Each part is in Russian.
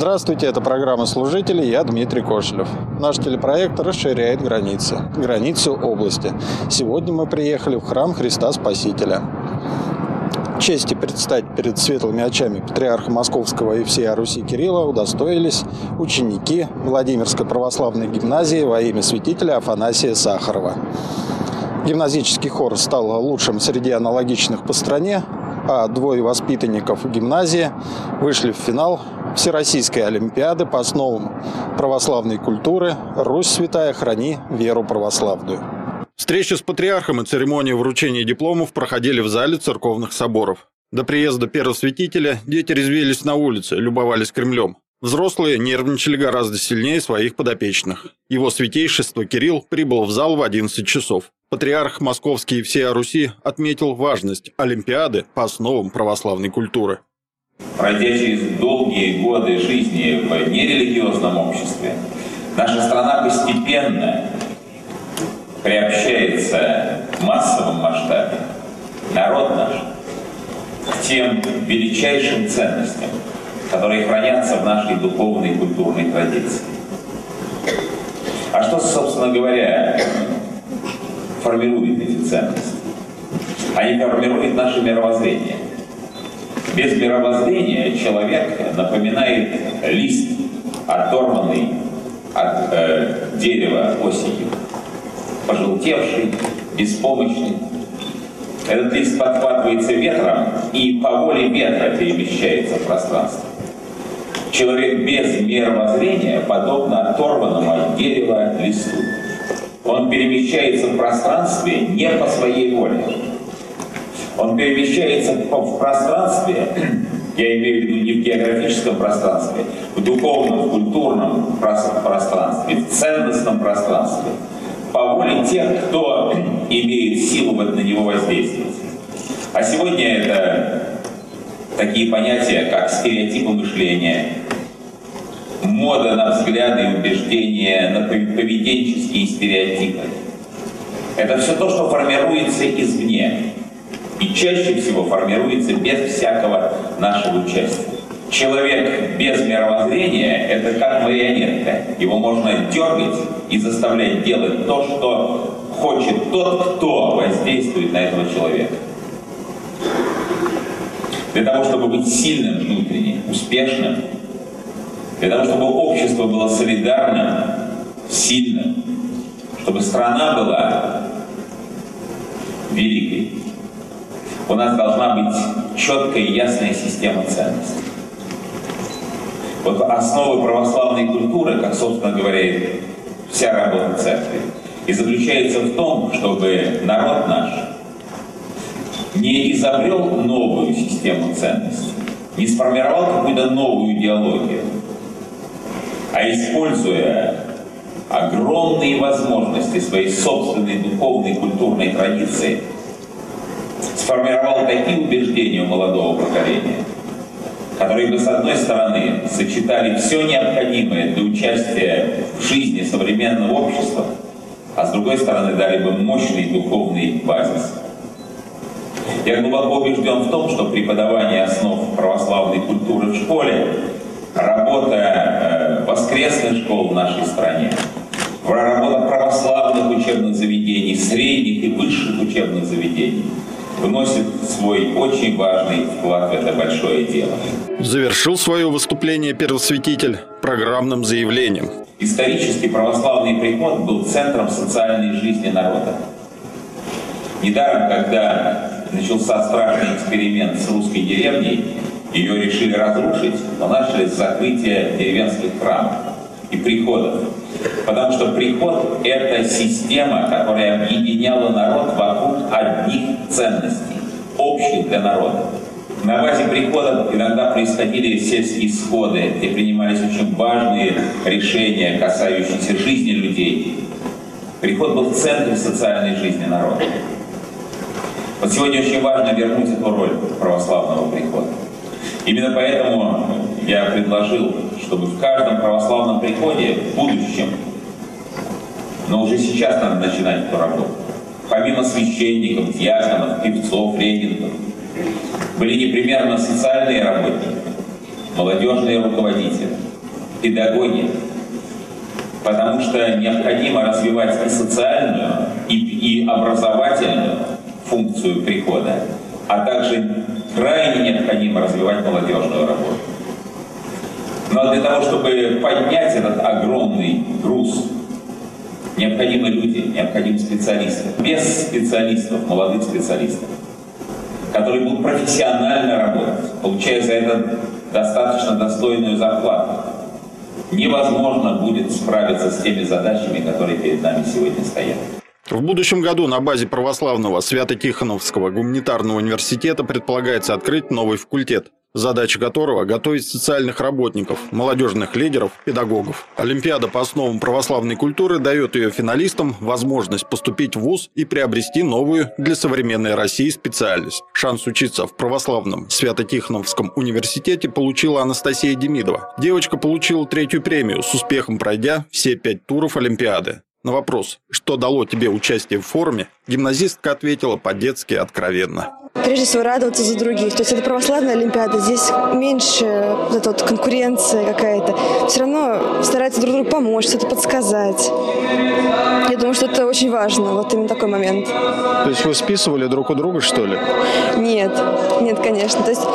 Здравствуйте, это программа «Служители», я Дмитрий Кошелев. Наш телепроект расширяет границы области. Сегодня мы приехали в храм Христа Спасителя. Чести предстать перед светлыми очами патриарха Московского и всей Руси Кирилла удостоились ученики Владимирской православной гимназии во имя святителя Афанасия Сахарова. Гимназический хор стал лучшим среди аналогичных по стране, а двое воспитанников гимназии вышли в финал Всероссийской олимпиады по основам православной культуры «Русь святая, храни веру православную». Встречи с патриархом и церемония вручения дипломов проходили в зале церковных соборов. До приезда первосвятителя дети резвились на улице, любовались Кремлем. Взрослые нервничали гораздо сильнее своих подопечных. Его святейшество Кирилл прибыл в зал в 11 часов. Патриарх Московский и всея Руси отметил важность олимпиады по основам православной культуры. Пройдя через долгие годы жизни в нерелигиозном обществе, наша страна постепенно приобщается в массовом масштабе, народ наш, к тем величайшим ценностям, которые хранятся в нашей духовной и культурной традиции. А что, собственно говоря, формирует эти ценности? Они формируют наше мировоззрение. Без мировоззрения человек напоминает лист, оторванный от дерева осенью, пожелтевший, беспомощный. Этот лист подхватывается ветром и по воле ветра перемещается в пространство. Человек без мировоззрения подобно оторванному от дерева листу. Он перемещается в пространстве не по своей воле. Он перемещается в пространстве, я имею в виду не в географическом пространстве, в духовном, в культурном пространстве, в ценностном пространстве, по воле тех, кто имеет силу на него воздействовать. А сегодня это такие понятия, как стереотипы мышления, мода на взгляды и убеждения, на поведенческие стереотипы. Это все то, что формируется извне. И чаще всего формируется без всякого нашего участия. Человек без мировоззрения – это как марионетка. Его можно дергать и заставлять делать то, что хочет тот, кто воздействует на этого человека. Для того, чтобы быть сильным внутренне, успешным, для того, чтобы общество было солидарным, сильным, чтобы страна была великой, у нас должна быть четкая и ясная система ценностей. Вот основа православной культуры, как, собственно говоря, вся работа церкви, и заключается в том, чтобы народ наш не изобрел новую систему ценностей, не сформировал какую-то новую идеологию, а используя огромные возможности своей собственной духовной и культурной традиции, сформировал такие убеждения у молодого поколения, которые бы, с одной стороны, сочетали все необходимое для участия в жизни современного общества, а с другой стороны, дали бы мощный духовный базис. Я глубоко убежден в том, что преподавание основ православной культуры в школе, работа воскресных школ в нашей стране, работа православных учебных заведений, средних и высших учебных заведений вносит свой очень важный вклад в это большое дело. Завершил свое выступление первосвятитель программным заявлением. Исторически православный приход был центром социальной жизни народа. Недаром, когда начался страшный эксперимент с русской деревней, ее решили разрушить, но начали с закрытия деревенских храмов и приходов. Потому что приход – это система, которая объединяла народ вокруг одних ценностей, общих для народа. На базе приходов иногда происходили сельские сходы, где принимались очень важные решения, касающиеся жизни людей. Приход был в центре социальной жизни народа. Вот сегодня очень важно вернуть эту роль православного прихода. Именно поэтому я предложил, чтобы в каждом православном приходе в будущем, но уже сейчас надо начинать эту работу, помимо священников, диаконов, певцов, регентов, были непременно социальные работники, молодежные руководители, педагоги, потому что необходимо развивать и социальную, и образовательную функцию прихода, а также крайне необходимо развивать молодежную работу. Но для того, чтобы поднять этот огромный груз, необходимы люди, необходимы специалисты. Без специалистов, молодых специалистов, которые будут профессионально работать, получая за это достаточно достойную зарплату, невозможно будет справиться с теми задачами, которые перед нами сегодня стоят. В будущем году на базе православного Свято-Тихоновского гуманитарного университета предполагается открыть новый факультет, задача которого – готовить социальных работников, молодежных лидеров, педагогов. Олимпиада по основам православной культуры дает ее финалистам возможность поступить в вуз и приобрести новую для современной России специальность. Шанс учиться в православном Свято-Тихоновском университете получила Анастасия Демидова. Девочка получила 3-ю премию, с успехом пройдя все 5 туров Олимпиады. На вопрос, что дало тебе участие в форуме, гимназистка ответила по-детски откровенно. Прежде всего радоваться за других. То есть это православная Олимпиада, здесь меньше вот эта конкуренция какая-то. Все равно стараются друг другу помочь, что-то подсказать. Я думаю, что это очень важно, вот именно такой момент. То есть вы списывали друг у друга, что ли? Нет, конечно. То есть,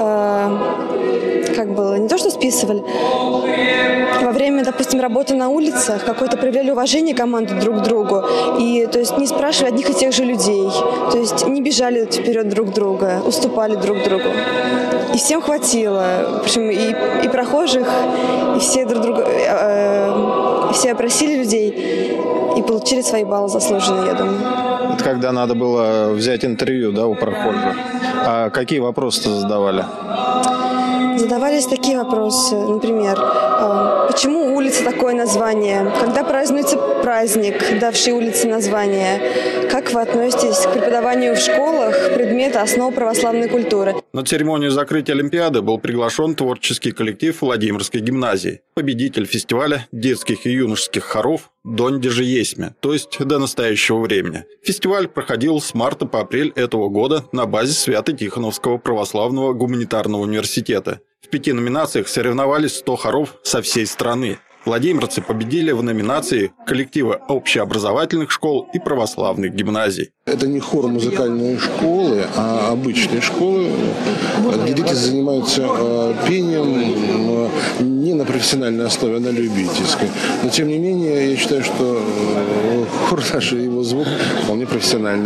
как было, не то, что списывали. Во время, допустим, работы на улицах какое-то проявляли уважение команды друг к другу. И, то есть, не спрашивали одних и тех же людей. То есть, не бежали вперед друг друга, уступали друг другу. И всем хватило. Причем и прохожих, и все друг друга, все опросили людей и получили свои баллы заслуженные, я думаю. Это когда надо было взять интервью, да, у прохожих. А какие вопросы задавали? Задавались такие вопросы, например, почему улица такое название, когда празднуется праздник, давший улице название, как вы относитесь к преподаванию в школах предмета основ православной культуры. На церемонию закрытия Олимпиады был приглашен творческий коллектив Владимирской гимназии, победитель фестиваля детских и юношеских хоров «Донде же есмя», то есть до настоящего времени. Фестиваль проходил с марта по апрель этого года на базе Свято-Тихоновского православного гуманитарного университета. В 5 номинациях соревновались 100 хоров со всей страны. Владимирцы победили в номинации коллектива общеобразовательных школ и православных гимназий. Это не хор музыкальной школы, а обычные школы, где дети занимаются пением не на профессиональной основе, а на любительской. Но тем не менее, я считаю, что хор наш и его звук вполне профессиональный.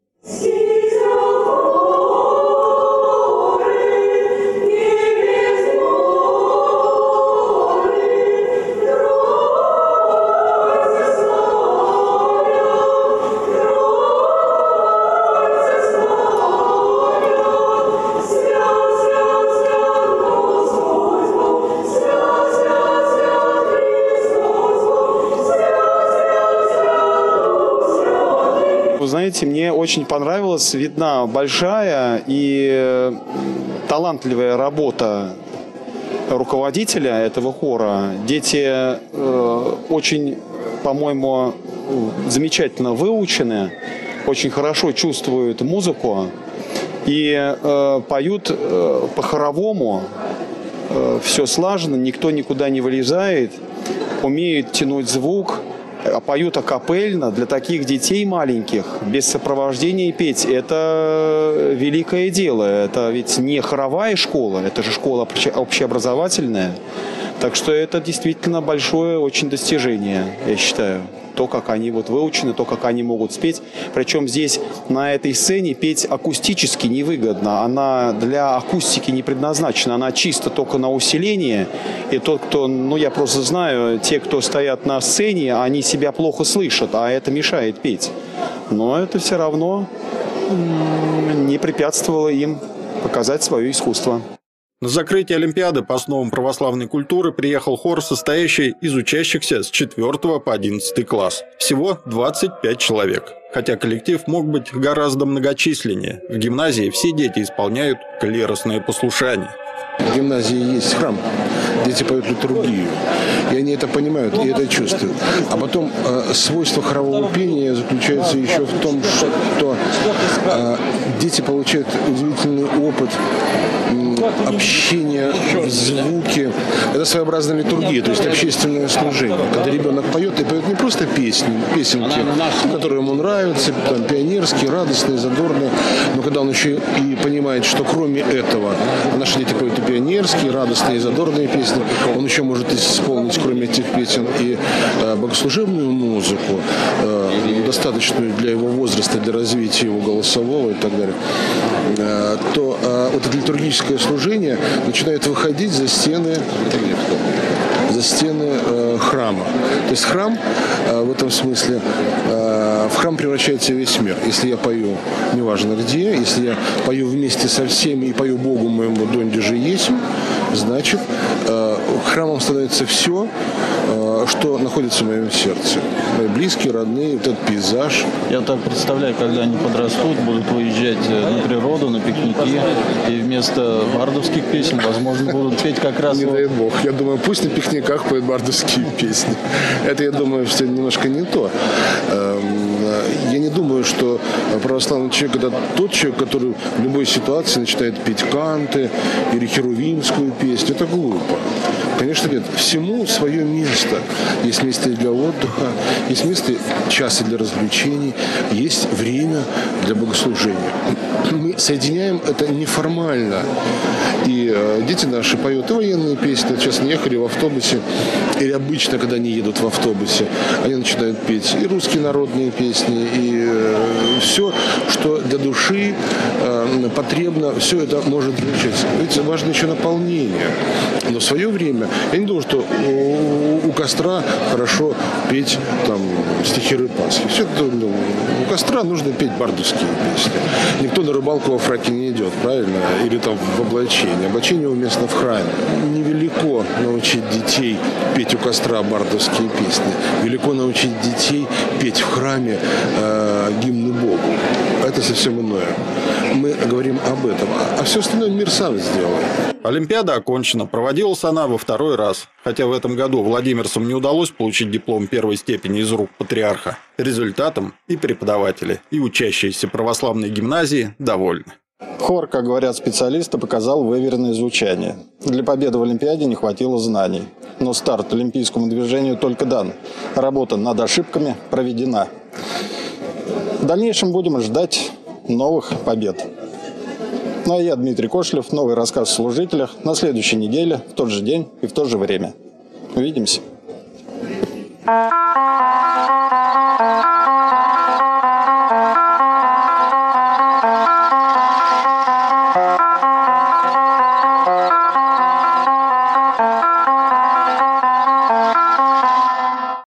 Вы знаете, мне очень понравилась, видна большая и талантливая работа руководителя этого хора. Дети очень, по-моему, замечательно выучены, очень хорошо чувствуют музыку и поют по-хоровому, все слаженно, никто никуда не вылезает, умеют тянуть звук. Поют акапельно. Для таких детей маленьких без сопровождения петь – это великое дело. Это ведь не хоровая школа, это же школа общеобразовательная. Так что это действительно большое очень достижение, я считаю. То, как они вот выучены, то, как они могут спеть. Причем здесь, на этой сцене, петь акустически невыгодно. Она для акустики не предназначена. Она чисто только на усиление. И тот, кто, я просто знаю, те, кто стоят на сцене, они себя плохо слышат, а это мешает петь. Но это все равно не препятствовало им показать свое искусство. На закрытие Олимпиады по основам православной культуры приехал хор, состоящий из учащихся с 4 по 11 класс. Всего 25 человек. Хотя коллектив мог быть гораздо многочисленнее. В гимназии все дети исполняют клиросное послушание. В гимназии есть храм. дети поют литургию. И они это понимают, и это чувствуют. А потом свойство хорового пения заключается еще в том, что дети получают удивительный опыт общения в звуке. Это своеобразная литургия, то есть общественное служение. Когда ребенок поет, и поет не просто песенки, которые ему нравятся, там, пионерские, радостные, задорные, но когда он еще и понимает, что кроме этого наши дети поют и пионерские, радостные, и задорные песни, он еще может исполнить, кроме этих песен, и богослужебную музыку, достаточную для его возраста, для развития его голосового и так далее, то вот это литургическое служение начинает выходить за стены храма. То есть храм в этом смысле, в храм превращается весь мир. Если я пою, неважно где, если я пою вместе со всеми и пою Богу моему, донде же есть, значит, храмом становится все, что находится в моем сердце. Мои близкие, родные, вот этот пейзаж. Я так представляю, когда они подрастут, будут выезжать на природу, на пикники, и вместо бардовских песен, возможно, будут петь как раз... Не дай бог. Я думаю, пусть на пикниках поют бардовские песни. Это, я думаю, все немножко не то. Я не думаю, что православный человек – это тот человек, который в любой ситуации начинает петь канты или херувимскую песню. Это глупо. Конечно, нет. Всему свое место. Есть место для отдыха, есть место, часы для развлечений, есть время для богослужения. Мы соединяем это неформально. И дети наши поют и военные песни. Сейчас они ехали в автобусе, или обычно, когда они едут в автобусе, они начинают петь и русские народные песни, и все, что для души потребно, все это может звучать. Ведь важно еще наполнение. Но в свое время, я не думаю, что у костра хорошо петь там стихи Рыбацких. Все это, у костра нужно петь бардовские песни. Никто на рыбалку во фраке не идет, правильно? Или там в облачении. Облачение уместно в храме. Невелико научить детей петь у костра бардовские песни. Велико научить детей петь в храме гимны Богу. Это совсем иное. Мы говорим об этом. А все остальное мир сам сделал. Олимпиада окончена. Проводилась она во второй раз. Хотя в этом году владимирцам не удалось получить диплом первой степени из рук патриарха. Результатом и преподаватели, и учащиеся православной гимназии довольны. Хор, как говорят специалисты, показал выверенное звучание. Для победы в Олимпиаде не хватило знаний. Но старт олимпийскому движению только дан. Работа над ошибками проведена. В дальнейшем будем ждать новых побед. Ну а я, Дмитрий Кошелев, новый рассказ о служителях на следующей неделе, в тот же день и в то же время. Увидимся.